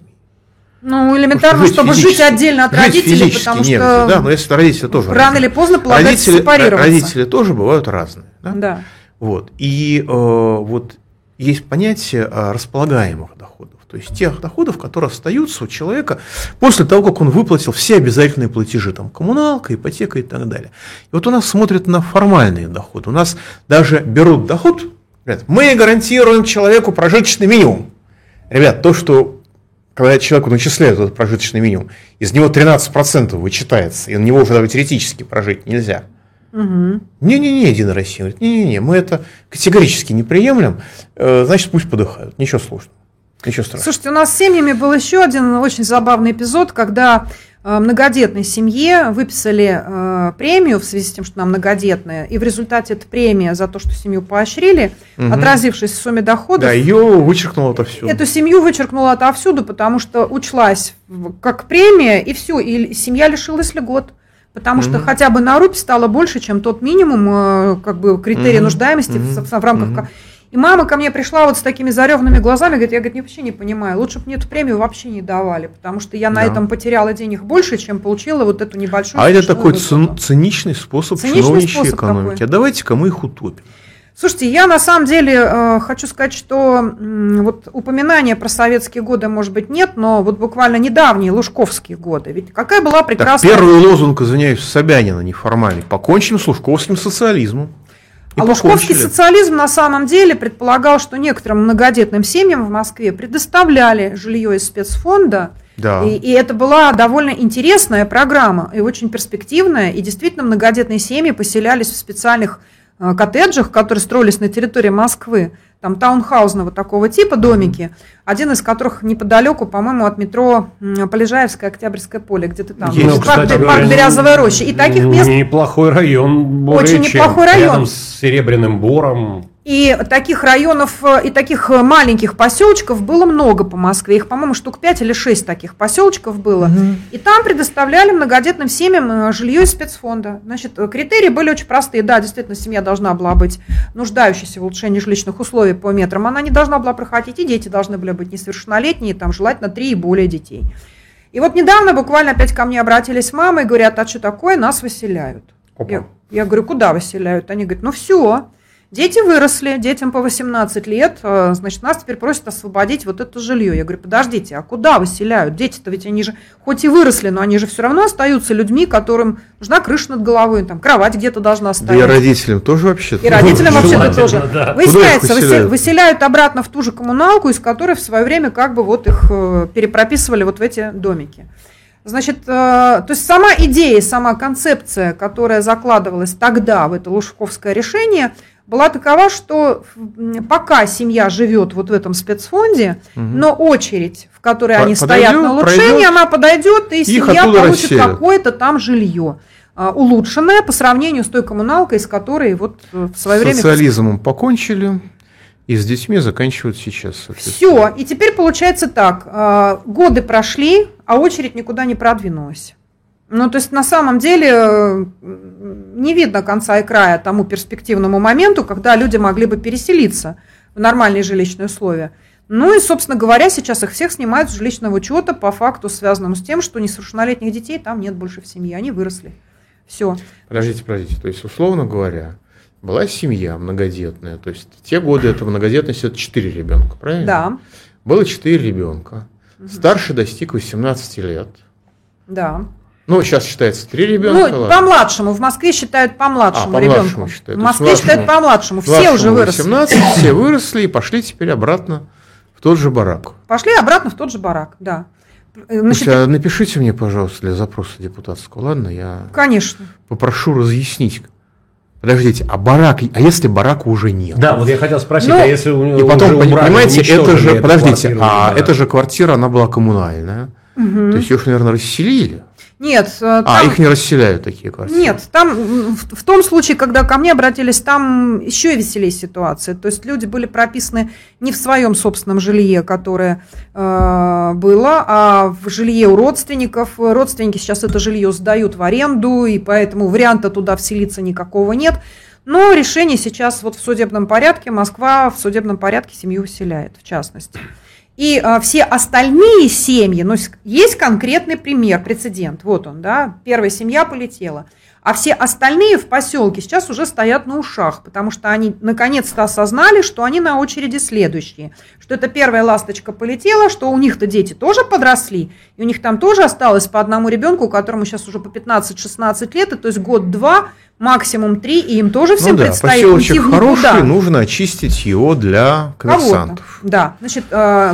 Ну, элементарно, жить чтобы жить отдельно от родителей, потому что нельзя, да, но если родители тоже рано разные. или поздно полагается родители, сепарироваться. Родители тоже бывают разные. Да? Да. Вот. И э, вот есть понятие располагаемых доходов, то есть тех доходов, которые остаются у человека после того, как он выплатил все обязательные платежи, там, коммуналка, ипотека и так далее. И вот у нас смотрят на формальные доходы. У нас даже берут доход, говорят, мы гарантируем человеку прожиточный минимум. Ребят, то, что когда человеку начисляют этот прожиточный минимум, из него тринадцать процентов вычитается, и на него уже даже теоретически прожить нельзя. Угу. Не-не-не, Единая Россия говорит, не-не-не, мы это категорически не приемлем, значит, пусть подыхают, ничего сложного, ничего страшного. Слушайте, у нас с семьями был еще один очень забавный эпизод, когда многодетной семье выписали э, премию в связи с тем, что она многодетная, и в результате эта премия за то, что семью поощрили, угу. отразившись в сумме доходов, да, ее вычеркнуло отовсюду. Эту семью вычеркнуло отовсюду, потому что учлась как премия, и все, и семья лишилась льгот. Потому что mm-hmm. хотя бы на рубь стало больше, чем тот минимум, как бы критерий mm-hmm. нуждаемости mm-hmm. в, в рамках. Mm-hmm. И мама ко мне пришла вот с такими заревными глазами, говорит, я говорит, вообще не понимаю, лучше бы мне эту премию вообще не давали, потому что я на да. этом потеряла денег больше, чем получила вот эту небольшую. А это такой цин- циничный способ чиновничьей экономики. Такой. А давайте-ка мы их утопим. Слушайте, я на самом деле э, хочу сказать, что э, вот упоминания про советские годы, может быть, нет, но вот буквально недавние лужковские годы. Ведь какая была прекрасная... Так, первый лозунг, извиняюсь, Собянина неформальный. Покончим с лужковским социализмом. И а лужковский социализм на самом деле предполагал, что некоторым многодетным семьям в Москве предоставляли жилье из спецфонда. Да. И, и это была довольно интересная программа и очень перспективная. И действительно многодетные семьи поселялись в специальных коттеджах, которые строились на территории Москвы, там таунхаузного такого типа домики, один из которых неподалеку, по-моему, от метро Полежаевское, Октябрьское поле, где-то там, ну, парк, парк Березовая роща. И таких мест... Неплохой район. Очень чем, неплохой район. Рядом с Серебряным Бором. И таких районов, и таких маленьких поселочков было много по Москве. Их, по-моему, штук пять или шесть таких поселочков было. Угу. И там предоставляли многодетным семьям жилье из спецфонда. Значит, критерии были очень простые. Да, действительно, семья должна была быть нуждающейся в улучшении жилищных условий по метрам. Она не должна была проходить, и дети должны были быть несовершеннолетние, там, желательно три и более детей. И вот недавно буквально опять ко мне обратились мамы и говорят: а что такое, нас выселяют. Я, я говорю: куда выселяют? Они говорят: ну все. Дети выросли, детям по восемнадцать лет, значит, нас теперь просят освободить вот это жилье. Я говорю: подождите, а куда выселяют? Дети-то ведь они же, хоть и выросли, но они же все равно остаются людьми, которым нужна крыша над головой, там, кровать где-то должна стоять. Да и родителям тоже вообще-то. И родителям вообще-то тоже. Да. Выясняется, выселяют? выселяют обратно в ту же коммуналку, из которой в свое время как бы вот их перепрописывали вот в эти домики. Значит, то есть сама идея, сама концепция, которая закладывалась тогда в это лужковское решение, была такова, что пока семья живет вот в этом спецфонде, угу. но очередь, в которой По- они подойдет, стоят на улучшение, пройдет, она подойдет, и семья получит расселят. какое-то там жилье, улучшенное по сравнению с той коммуналкой, с которой вот в свое время... Социализмом покончили, и с детьми заканчивают сейчас. Все, и теперь получается так, годы прошли, а очередь никуда не продвинулась. Ну, то есть, на самом деле, не видно конца и края тому перспективному моменту, когда люди могли бы переселиться в нормальные жилищные условия. Ну и, собственно говоря, сейчас их всех снимают с жилищного учета по факту, связанному с тем, что несовершеннолетних детей там нет больше в семье, они выросли. Все. Подождите, подождите, то есть, условно говоря, была семья многодетная, то есть, те годы это многодетность, это четыре ребенка, правильно? Да. Было четыре ребенка, угу. Старший достиг восемнадцати лет. Да. Ну, сейчас считается три ребенка. Ну, по-младшему. В Москве считают по-младшему а, ребенку. Считают. В Москве считают по-младшему. Все уже выросли. восемнадцать, все выросли и пошли теперь обратно в тот же барак. Пошли обратно в тот же барак, да. Значит, Слушайте, а напишите мне, пожалуйста, для запроса депутатского, ладно? Я Конечно. попрошу разъяснить. Подождите, а барак, а если барака уже нет? Да, вот я хотел спросить, ну, а если у него и потом, уже убрали, понимаете, это же, подождите, квартиру, а да. это же квартира, она была коммунальная. Угу. То есть ее, наверное, расселили. Нет. Там... А, их не расселяют такие квартиры? Нет, там в, в том случае, когда ко мне обратились, там еще и веселее ситуация. То есть люди были прописаны не в своем собственном жилье, которое э, было, а в жилье у родственников. Родственники сейчас это жилье сдают в аренду, и поэтому варианта туда вселиться никакого нет. Но решение сейчас вот в судебном порядке, Москва в судебном порядке семью выселяет, в частности. И а, все остальные семьи, ну, есть конкретный пример, прецедент, вот он, да, первая семья полетела, а все остальные в поселке сейчас уже стоят на ушах, потому что они наконец-то осознали, что они на очереди следующие, что это первая ласточка полетела, что у них-то дети тоже подросли, и у них там тоже осталось по одному ребенку, которому сейчас уже по пятнадцать-шестнадцать лет, и, то есть год-два, максимум три, и им тоже всем ну да, предстоит уйти в никуда. Хороший, нужно очистить его для коммерсантов. Кого-то. Да, значит, э,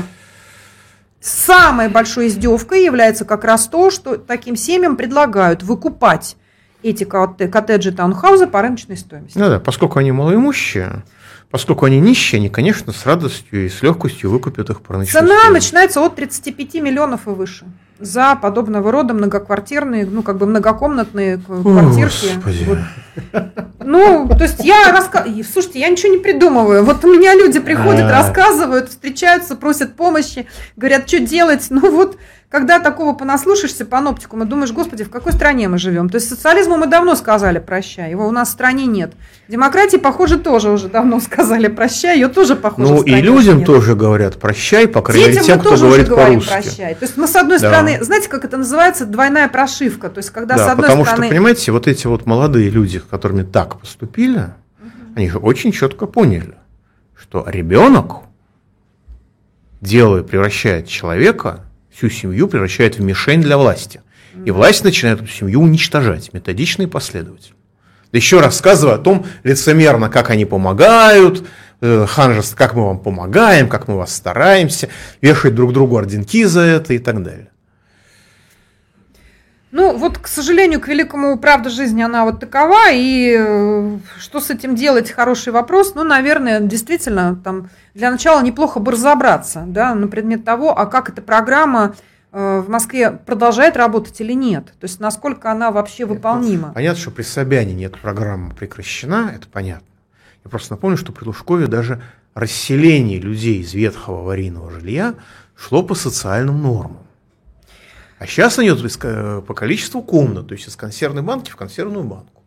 самой большой издевкой является как раз то, что таким семьям предлагают выкупать эти коттеджи, таунхаузы по рыночной стоимости. Ну да, поскольку они малоимущие, поскольку они нищие, они, конечно, с радостью и с легкостью выкупят их по рыночной Цена стоимости. начинается от тридцати пяти миллионов и выше. За подобного рода многоквартирные, ну, как бы многокомнатные квартирки. Вот. Ну, то есть я рассказываю, слушайте, я ничего не придумываю. Вот у меня люди приходят, рассказывают, встречаются, просят помощи, говорят, что делать. Ну вот, когда такого понаслушаешься паноптикума, думаешь, господи, в какой стране мы живем? То есть социализму мы давно сказали прощай, его у нас в стране нет. Демократии, похоже, тоже уже давно сказали прощай, ее тоже, похоже, ну, в стране и людям нет. тоже говорят прощай, по крайней мере, тем, мы кто тоже говорит уже говорим по-русски. Прощай. То есть мы, с одной да. стороны, знаете, как это называется, двойная прошивка. То есть когда да, с одной потому стороны... что, понимаете, вот эти вот молодые люди, с которыми так поступили, угу. они же очень четко поняли, что ребенок делает, превращает человека, всю семью превращает в мишень для власти. И власть начинает эту семью уничтожать методично и последовательно. Да еще рассказывая о том лицемерно, как они помогают, ханжество, как мы вам помогаем, как мы вас стараемся, вешать друг другу орденки за это и так далее. Ну, вот, к сожалению, к великому, правда жизни она вот такова, и что с этим делать, хороший вопрос. Ну, наверное, действительно, там для начала неплохо бы разобраться, да, на предмет того, а как эта программа э, в Москве продолжает работать или нет. То есть, насколько она вообще выполнима. Понятно, что при Собянине эта программа прекращена, это понятно. Я просто напомню, что при Лужкове даже расселение людей из ветхого аварийного жилья шло по социальным нормам. А сейчас идет по количеству комнат, то есть из консервной банки в консервную банку.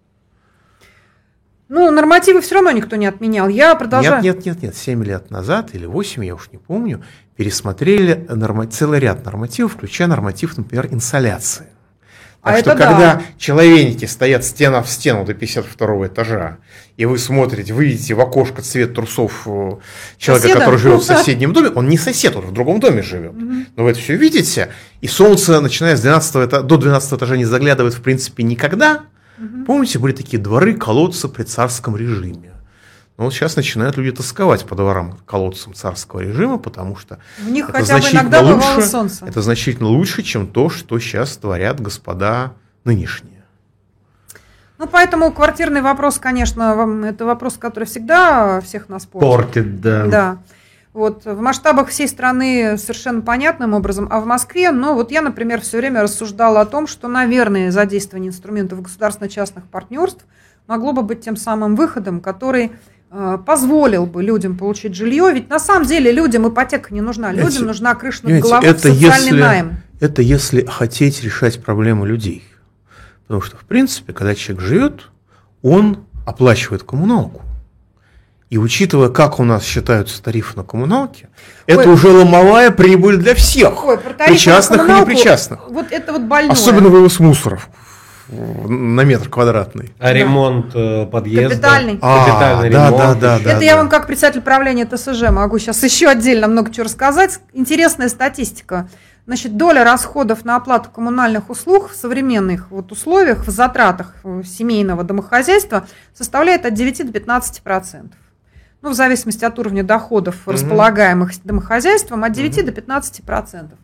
Ну, нормативы все равно никто не отменял. Я продолжаю. Нет, нет, нет, нет. семь лет назад или восемь, я уж не помню, пересмотрели норма... целый ряд нормативов, включая норматив, например, инсоляции. Так а что, это когда да. человеники стоят стена в стену до пятьдесят второго этажа, и вы смотрите, вы видите в окошко цвет трусов человека, Соседа? который живет в соседнем доме, он не сосед, он в другом доме живет. Угу. Но вы это все видите, и солнце, начиная с двенадцатого этажа, до двенадцатого этажа не заглядывает в принципе никогда. Угу. Помните, были такие дворы, колодцы при царском режиме. Но вот сейчас начинают люди тосковать по дворам, колодцам царского режима, потому что в них это хотя бы значительно иногда бывало лучше, солнце. это значительно лучше, чем то, что сейчас творят господа нынешние. Ну, поэтому квартирный вопрос, конечно, это вопрос, который всегда всех нас портит. Портит, да. Да. Вот, в масштабах всей страны совершенно понятным образом, а в Москве, ну, вот я, например, все время рассуждала о том, что, наверное, задействование инструментов государственно-частных партнерств могло бы быть тем самым выходом, который э, позволил бы людям получить жилье. Ведь на самом деле людям ипотека не нужна, людям Знаете, нужна крыша над головой, это социальный если, найм. Это если хотеть решать проблемы людей. Потому что, в принципе, когда человек живет, он оплачивает коммуналку. И учитывая, как у нас считаются тарифы на коммуналке, Ой. это уже ломовая прибыль для всех, Ой, причастных и непричастных. Вот это вот больное. Особенно вывоз мусоров на метр квадратный. А да. ремонт подъезда? Капитальный. А, Капитальный да, ремонт. Да, да, это да, я да. вам как председатель правления ТСЖ могу сейчас еще отдельно много чего рассказать. Интересная статистика. Значит, доля расходов на оплату коммунальных услуг в современных вот условиях, в затратах семейного домохозяйства составляет от девяти до пятнадцати процентов. Ну, в зависимости от уровня доходов, mm-hmm. располагаемых домохозяйством, от девяти mm-hmm. до пятнадцати процентов.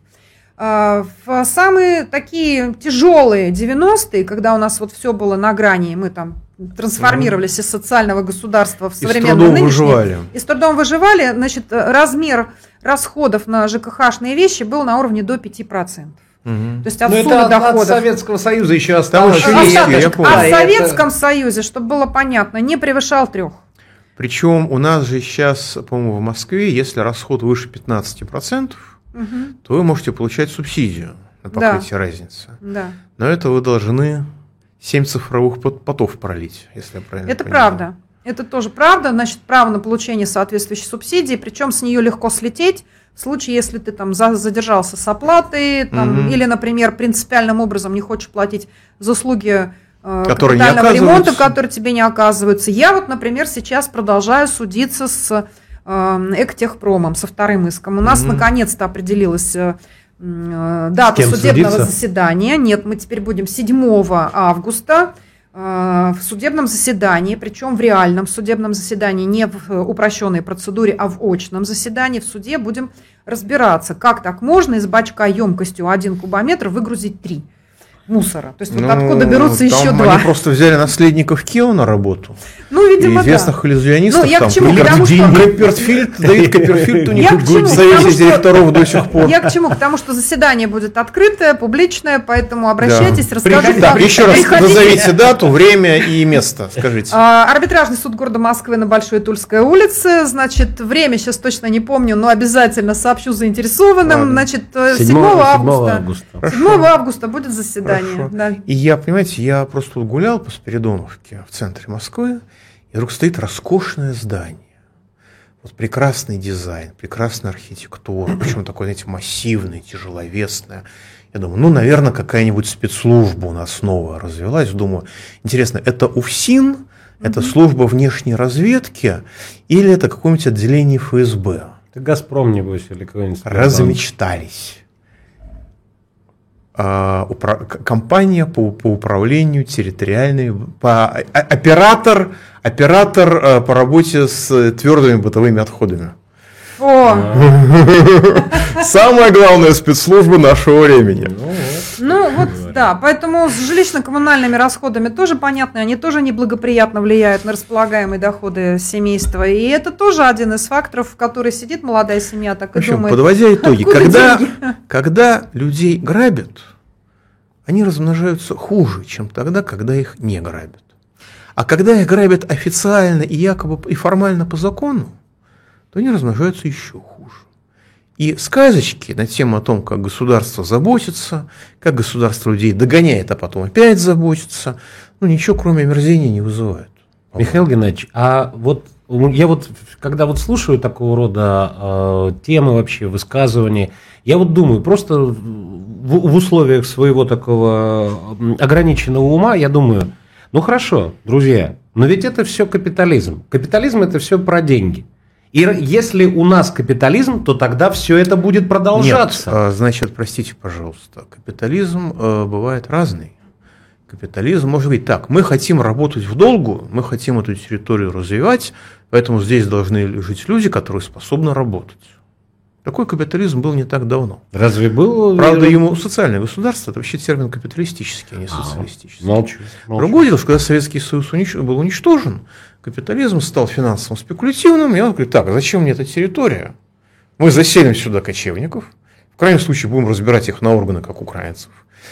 В самые такие тяжелые девяностые, когда у нас вот все было на грани, мы там трансформировались mm-hmm. из социального государства в современное нынешнее, и с трудом выживали, значит, размер расходов на ЖКХ-шные вещи был на уровне до пяти процентов. Угу. То есть от суммы доходов. От Советского Союза еще осталось. Еще есть, я, я помню. А в Советском это... Союзе, чтобы было понятно, не превышал трех. Причем у нас же сейчас, по-моему, в Москве, если расход выше пятнадцати процентов, угу. то вы можете получать субсидию на покрытие да. разницы. Да. Но это вы должны семь цифровых потов пролить, если я правильно Это понимаю. правда. Это тоже правда, значит, право на получение соответствующей субсидии, причем с нее легко слететь в случае, если ты там задержался с оплатой, там, угу. или, например, принципиальным образом не хочешь платить за услуги э, капитального ремонта, которые тебе не оказываются. Я вот, например, сейчас продолжаю судиться с э, Эктехпромом, со вторым иском. У нас угу. наконец-то определилась э, дата судебного судиться? заседания. Нет, мы теперь будем седьмого августа. В судебном заседании, причем в реальном судебном заседании, не в упрощенной процедуре, а в очном заседании в суде будем разбираться, как так можно из бачка емкостью один кубометр выгрузить три мусора. То есть ну, вот откуда берутся еще два. Они просто взяли наследников Кио на работу. Ну, видимо, и известных да. иллюзионистов. Ну, я там, к чему? Потому что... Копперфильд, Дэвид Копперфильд у них будет в совете директоров до сих пор. Я к чему? Потому что заседание будет открытое, публичное, поэтому обращайтесь, да. расскажу. Да, еще раз назовите дату, время и место, скажите. Арбитражный суд города Москвы на Большой Тульской улице. Значит, время сейчас точно не помню, но обязательно сообщу заинтересованным. Ладно. Значит, седьмого августа. седьмого августа будет заседание. Да. И я, понимаете, я просто тут гулял по Спиридоновке в центре Москвы, и вдруг стоит роскошное здание. Вот прекрасный дизайн, прекрасная архитектура, причем такое, знаете, массивное, тяжеловесное. Я думаю, ну, наверное, какая-нибудь спецслужба у нас новая развилась. Думаю, интересно, это УФСИН, это служба внешней разведки, или это какое-нибудь отделение эф эс бэ? Это «Газпром», небось, или какой-нибудь. Размечтались. Компания по, по управлению территориальной, по, оператор, оператор по работе с твердыми бытовыми отходами. О! Самая главная спецслужба нашего времени. Ну вот, да, поэтому с жилищно-коммунальными расходами тоже понятно, они тоже неблагоприятно влияют на располагаемые доходы семейства. И это тоже один из факторов, в который сидит молодая семья, так и в общем, думает. Подводя итоги, когда, когда людей грабят, они размножаются хуже, чем тогда, когда их не грабят. А когда их грабят официально и якобы и формально по закону, то они размножаются еще хуже. И сказочки на тему о том, как государство заботится, как государство людей догоняет, а потом опять заботится, ну ничего кроме омерзения не вызывают. Михаил Геннадьевич, а вот я вот, когда вот слушаю такого рода э, темы вообще, высказывания, я вот думаю, просто в, в условиях своего такого ограниченного ума, я думаю, ну хорошо, друзья, но ведь это все капитализм. Капитализм – это все про деньги. И если у нас капитализм, то тогда все это будет продолжаться. Нет, значит, простите, пожалуйста, капитализм э, бывает разный. Капитализм может быть так: мы хотим работать в долгу, мы хотим эту территорию развивать, поэтому здесь должны жить люди, которые способны работать. Такой капитализм был не так давно. Разве был? Правда, ему социальное государство, это вообще термин капиталистический, а не социалистический. Молчу. молчу. Другое дело, что когда Советский Союз унич... был уничтожен, капитализм стал финансово спекулятивным, и он говорит: так, а зачем мне эта территория? Мы заселим сюда кочевников, в крайнем случае будем разбирать их на органы, как украинцев,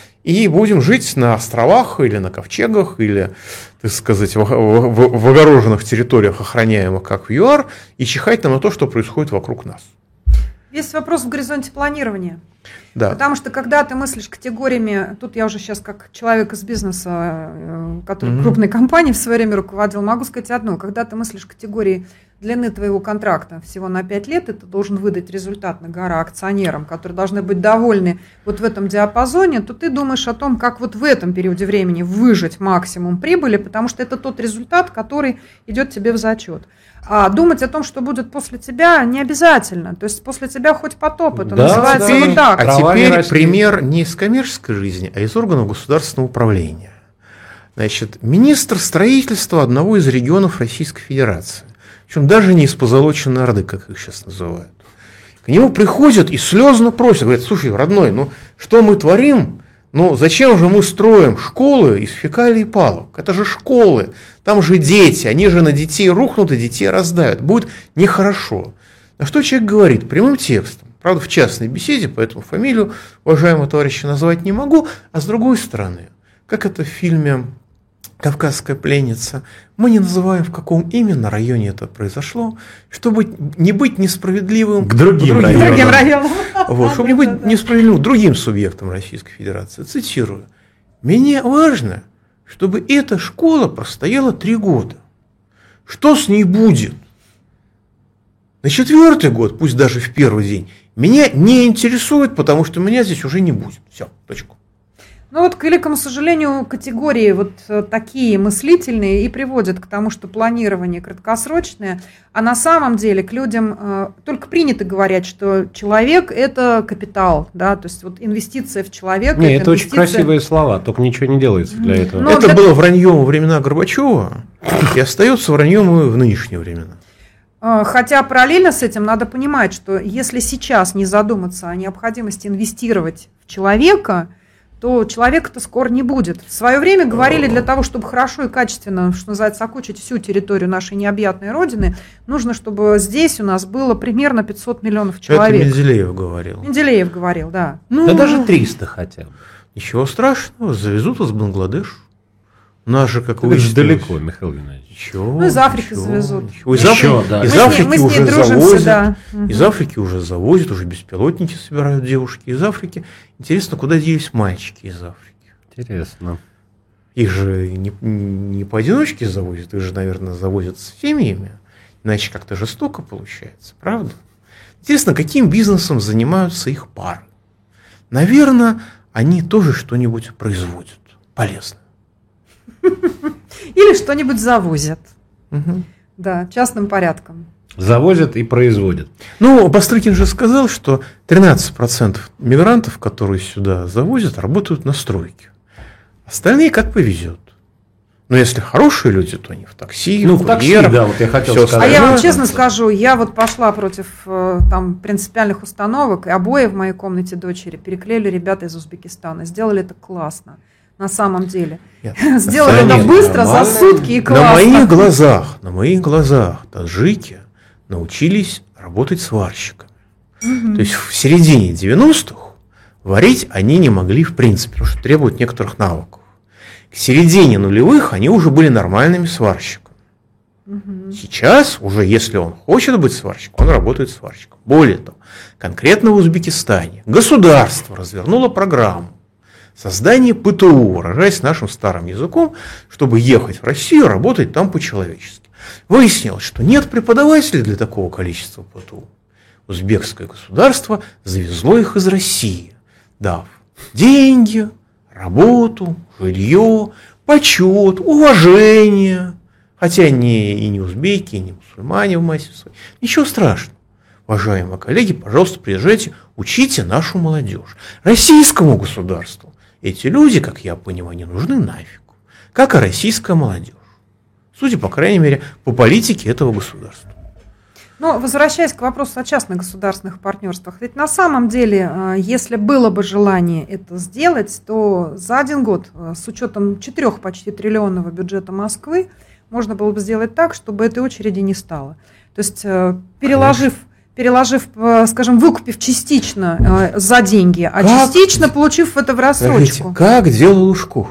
и будем жить на островах или на ковчегах, или, так сказать, в, в, в огороженных территориях, охраняемых как в ЮАР, и чихать нам на то, что происходит вокруг нас. Весь вопрос в горизонте планирования. Да. Потому что когда ты мыслишь категориями, тут я уже сейчас как человек из бизнеса, который mm-hmm. крупной компанией в свое время руководил, могу сказать одно: когда ты мыслишь категории длины твоего контракта всего на пять лет, и ты должен выдать результат на гора акционерам, которые должны быть довольны вот в этом диапазоне, то ты думаешь о том, как вот в этом периоде времени выжать максимум прибыли, потому что это тот результат, который идет тебе в зачет. А думать о том, что будет после тебя, не обязательно. То есть после тебя хоть потоп, это да, называется теперь, вот так. А теперь пример не из коммерческой жизни, а из органов государственного управления. Значит, министр строительства одного из регионов Российской Федерации, причем даже не из позолоченной Орды, как их сейчас называют, к нему приходят и слезно просят, говорят: слушай, родной, ну что мы творим? Ну, зачем же мы строим школы из фекалий и палок? Это же школы, там же дети, они же на детей рухнут и детей раздавят. Будет нехорошо. На что человек говорит прямым текстом, правда, в частной беседе, поэтому фамилию уважаемого товарища назвать не могу, а с другой стороны, как это в фильме «Кавказская пленница», мы не называем, в каком именно районе это произошло, чтобы не быть несправедливым к другим, к другим районам. Другим районам. Вот, чтобы не быть несправедливым другим субъектам Российской Федерации. Цитирую: «Мне важно, чтобы эта школа простояла три года. Что с ней будет на четвертый год, пусть даже в первый день, меня не интересует, потому что меня здесь уже не будет». Все, точку. Ну вот, к великому сожалению, категории вот такие мыслительные и приводят к тому, что планирование краткосрочное, а на самом деле к людям э, только принято говорить, что человек – это капитал, да, то есть вот инвестиция в человека. Нет, это, это очень красивые слова, только ничего не делается для этого. Но это для... было враньем во времена Горбачева и остается враньем и в нынешние времена. Хотя параллельно с этим надо понимать, что если сейчас не задуматься о необходимости инвестировать в человека, то человека-то скоро не будет. В свое время говорили, для того, чтобы хорошо и качественно, что называется, окучить всю территорию нашей необъятной родины, нужно, чтобы здесь у нас было примерно пятьсот миллионов человек. Это Менделеев говорил. Менделеев говорил, да. Ну, да даже триста хотя бы. Ничего страшного, завезут из Бангладеш. Нас же, как вы далеко, Михаил Геннадьевич. Ничего, ну, из Африки ничего, завезут. Ничего. Из, Африки, Еще, да. из мы Африки с ней, мы уже с ней дружимся, завозят. Да. Из Африки уже завозят, уже беспилотники собирают девушки из Африки. Интересно, куда делись мальчики из Африки? Интересно. Их же не, не поодиночке завозят, их же, наверное, завозят с семьями. Иначе как-то жестоко получается, правда? Интересно, каким бизнесом занимаются их пары? Наверное, они тоже что-нибудь производят полезное. Или что-нибудь завозят. Угу. Да, частным порядком. Завозят и производят. Ну, Бастрыкин же сказал, что тринадцать процентов мигрантов, которые сюда завозят, работают на стройке. Остальные как повезет. Но если хорошие люди, то они в такси, ну, в в такси, да, вот я хотел сказать. сказать. А я вам Да, честно да. скажу, я вот пошла против там принципиальных установок, и обои в моей комнате дочери переклеили ребята из Узбекистана. Сделали это классно. На самом деле. Нет, Сделали это нет, быстро, за нормально. сутки и классно. На моих глазах, на моих глазах таджики научились работать сварщиками. Мгм. То есть в середине девяностых варить они не могли в принципе, потому что требуют некоторых навыков. К середине нулевых они уже были нормальными сварщиками. Угу. Сейчас уже, если он хочет быть сварщиком, он работает сварщиком. Более того, конкретно в Узбекистане государство развернуло программу создания ПТУ, выражаясь нашим старым языком, чтобы ехать в Россию, работать там по-человечески. Выяснилось, что нет преподавателей для такого количества ПТУ. Узбекское государство завезло их из России, дав деньги, работу, жилье, почет, уважение. Хотя они и не узбеки, и не мусульмане в массе своей. Ничего страшного. Уважаемые коллеги, пожалуйста, приезжайте, учите нашу молодежь. Российскому государству эти люди, как я понимаю, не нужны нафиг. Как и российская молодежь. Судя, по крайней мере, по политике этого государства. Но возвращаясь к вопросу о частных государственных партнерствах, ведь на самом деле, если было бы желание это сделать, то за один год, с учетом четырех почти триллионного бюджета Москвы, можно было бы сделать так, чтобы этой очереди не стало. То есть, переложив, переложив, скажем, выкупив частично за деньги, а как? частично получив это в рассрочку. Смотрите, как делал Лужков.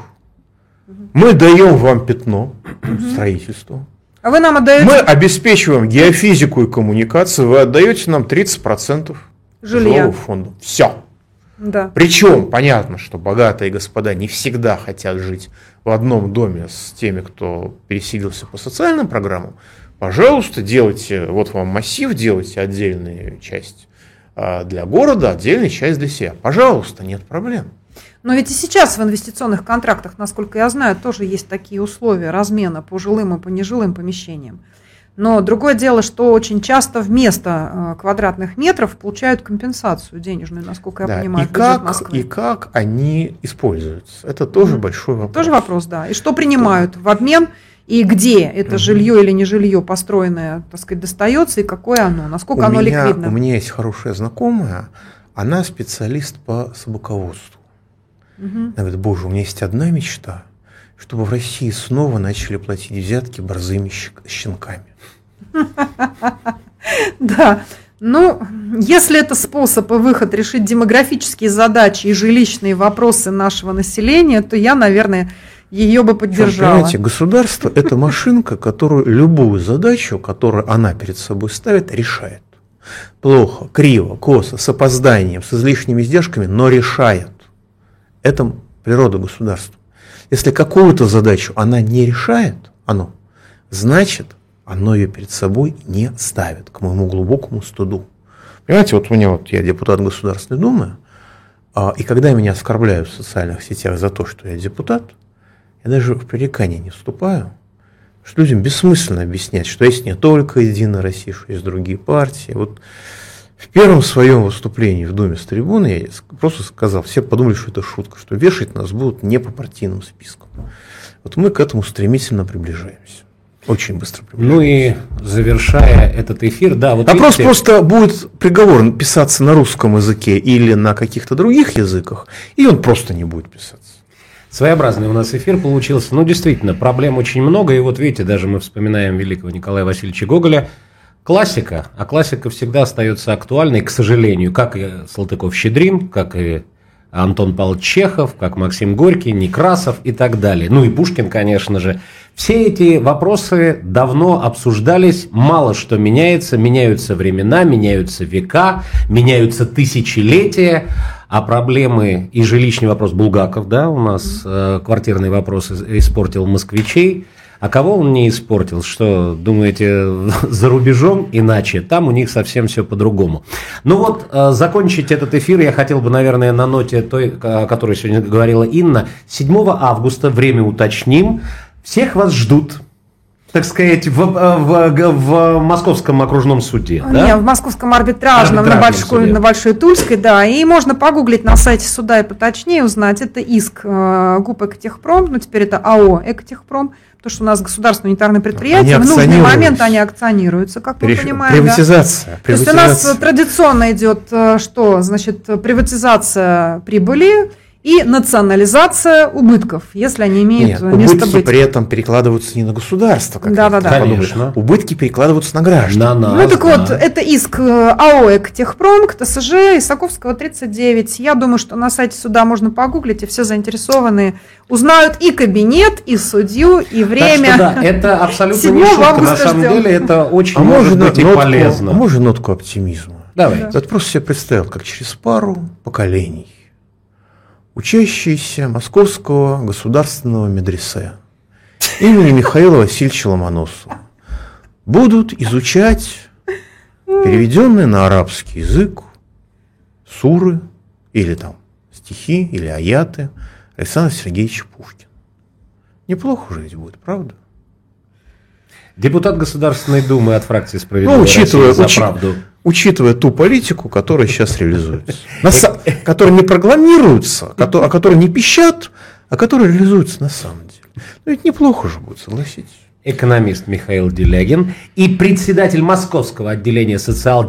Мы даем вам пятно строительства. А вы нам отдаете... Мы обеспечиваем геофизику и коммуникацию, вы отдаете нам тридцать процентов жилого фонда. Все. Да. Причем понятно, что богатые господа не всегда хотят жить в одном доме с теми, кто переселился по социальным программам. Пожалуйста, делайте, вот вам массив, делайте отдельную часть для города, отдельную часть для себя. Пожалуйста, нет проблем. Но ведь и сейчас в инвестиционных контрактах, насколько я знаю, тоже есть такие условия размена по жилым и по нежилым помещениям. Но другое дело, что очень часто вместо квадратных метров получают компенсацию денежную, насколько я да, понимаю, и как, и как они используются? Это тоже mm-hmm. большой вопрос. Тоже вопрос, да. И что принимают в обмен, и где это mm-hmm. жилье или не жилье построенное, так сказать, достается, и какое оно, насколько у оно меня, ликвидно? У меня есть хорошая знакомая, она специалист по собаководству. Mm-hmm. Она говорит, боже, у меня есть одна мечта, чтобы в России снова начали платить взятки борзыми щенками. Да, ну, если это способ и выход решить демографические задачи и жилищные вопросы нашего населения, то я, наверное, ее бы поддержала. Понимаете, государство – это машинка, которую любую задачу, которую она перед собой ставит, решает. Плохо, криво, косо, с опозданием, с излишними издержками, но решает. Это природа государства. Если какую-то задачу она не решает, оно, значит, оно ее перед собой не ставит, к моему глубокому стыду. Понимаете, вот у меня, вот я депутат Государственной Думы, и когда меня оскорбляют в социальных сетях за то, что я депутат, я даже в пререкание не вступаю, что людям бессмысленно объяснять, что есть не только Единая Россия, что есть другие партии. Вот в первом своем выступлении в Думе с трибуны я просто сказал, все подумали, что это шутка, что вешать нас будут не по партийным спискам. Вот мы к этому стремительно приближаемся. Очень быстро приближаемся. Ну и завершая этот эфир, да, вот Вопрос видите... просто будет приговор писаться на русском языке или на каких-то других языках, или он просто не будет писаться. Своеобразный у нас эфир получился. Ну, действительно, проблем очень много. И вот видите, даже мы вспоминаем великого Николая Васильевича Гоголя. Классика. А классика всегда остается актуальной, к сожалению, как и Салтыков-Щедрин, как и Антон Павлович Чехов, как Максим Горький, Некрасов и так далее. Ну и Пушкин, конечно же. Все эти вопросы давно обсуждались. Мало что меняется. Меняются времена, меняются века, меняются тысячелетия. А проблемы и жилищный вопрос Булгаков, да, у нас э, квартирный вопрос испортил москвичей. А кого он не испортил? Что, думаете, за рубежом иначе? Там у них совсем все по-другому. Ну вот, э, закончить этот эфир я хотел бы, наверное, на ноте той, о которой сегодня говорила Инна. седьмого августа, время уточним, всех вас ждут. Так сказать, в, в, в, в Московском окружном суде, Не, да? в Московском арбитражном, арбитражном на, Большой, суде. на Большой Тульской, да. И можно погуглить на сайте суда и поточнее узнать. Это иск э, ГУП «Экотехпром», ну теперь это АО «Экотехпром», потому что у нас государственное унитарное предприятие, Они в нужный момент они акционируются, как мы Прив... понимаем. Приватизация. Да? Приватизация. То есть у нас традиционно идет что? Значит, приватизация прибыли и национализация убытков, если они имеют Нет, место убытки быть. при этом перекладываются не на государство, как Да, да, да. Конечно. Убытки перекладываются на граждан. На нас, Ну так да. вот, это иск АО «Экотехпром» к ТСЖ Исаковского, тридцать девять. Я думаю, что на сайте суда можно погуглить, и все заинтересованные узнают и кабинет, и судью, и время. Так что, да, это абсолютно не седьмого шутка. На августа самом ждем. деле это очень А может можно быть и нотку, полезно. а можно нотку оптимизма? Давай. Да. Я просто себе представил, как через пару поколений учащиеся Московского государственного медресе имени Михаила Васильевича Ломоносова будут изучать переведенные на арабский язык суры или там стихи или аяты Александра Сергеевича Пушкина. Неплохо же ведь будет, правда? Депутат Государственной Думы от фракции «Справедливая Ну, учитывая, Россия за учи- правду». учитывая ту политику, которая сейчас реализуется. На са- Которая не прокламируется, кото- о которой не пищат, а которая реализуется на самом деле. Ну, ведь неплохо же будет, согласитесь. Экономист Михаил Делягин и председатель Московского отделения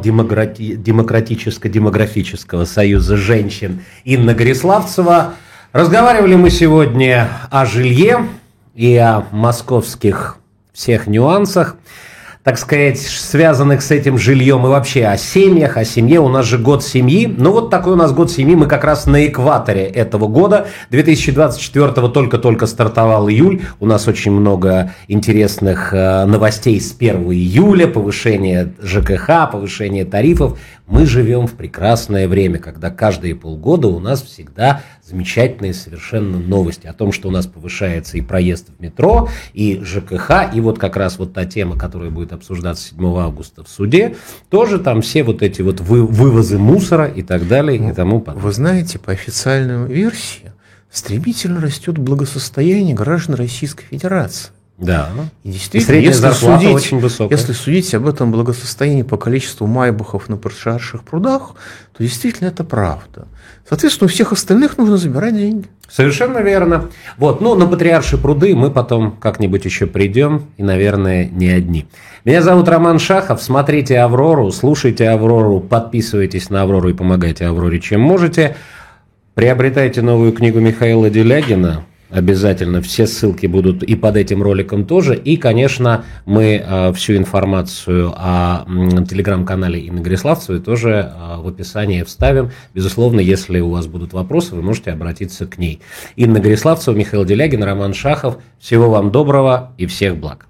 социал-демократическо-демографического союза женщин Инна Гориславцева. Разговаривали мы сегодня о жилье и о московских всех нюансах, так сказать, связанных с этим жильем и вообще о семьях, о семье. У нас же год семьи. Ну вот такой у нас год семьи. Мы как раз на экваторе этого года. две тысячи двадцать четвёртого только-только стартовал июль. У нас очень много интересных э, новостей с первого июля. Повышение ЖКХ, повышение тарифов. Мы живем в прекрасное время, когда каждые полгода у нас всегда замечательные совершенно новости о том, что у нас повышается и проезд в метро, и ЖКХ, и вот как раз вот та тема, которая будет обсуждаться седьмого августа в суде, тоже там все вот эти вот вы, вывозы мусора и так далее и тому подобное. Вы знаете, по официальной версии стремительно растет благосостояние граждан Российской Федерации. Да. И И действительно, средняя если зарплата судить, очень высокая. если судить об этом благосостоянии по количеству майбахов на прошедших прудах, то действительно это правда. Соответственно, у всех остальных нужно забирать деньги. Совершенно верно. Вот, ну, на Патриаршие пруды мы потом как-нибудь еще придем, и, наверное, не одни. Меня зовут Роман Шахов. Смотрите «Аврору», слушайте «Аврору», подписывайтесь на «Аврору» и помогайте «Авроре» чем можете. Приобретайте новую книгу Михаила Делягина. Обязательно все ссылки будут и под этим роликом тоже. И, конечно, мы э, всю информацию о м, телеграм-канале Инны Гориславцевой тоже э, в описании вставим. Безусловно, если у вас будут вопросы, вы можете обратиться к ней. Инна Гориславцева, Михаил Делягин, Роман Шахов. Всего вам доброго и всех благ.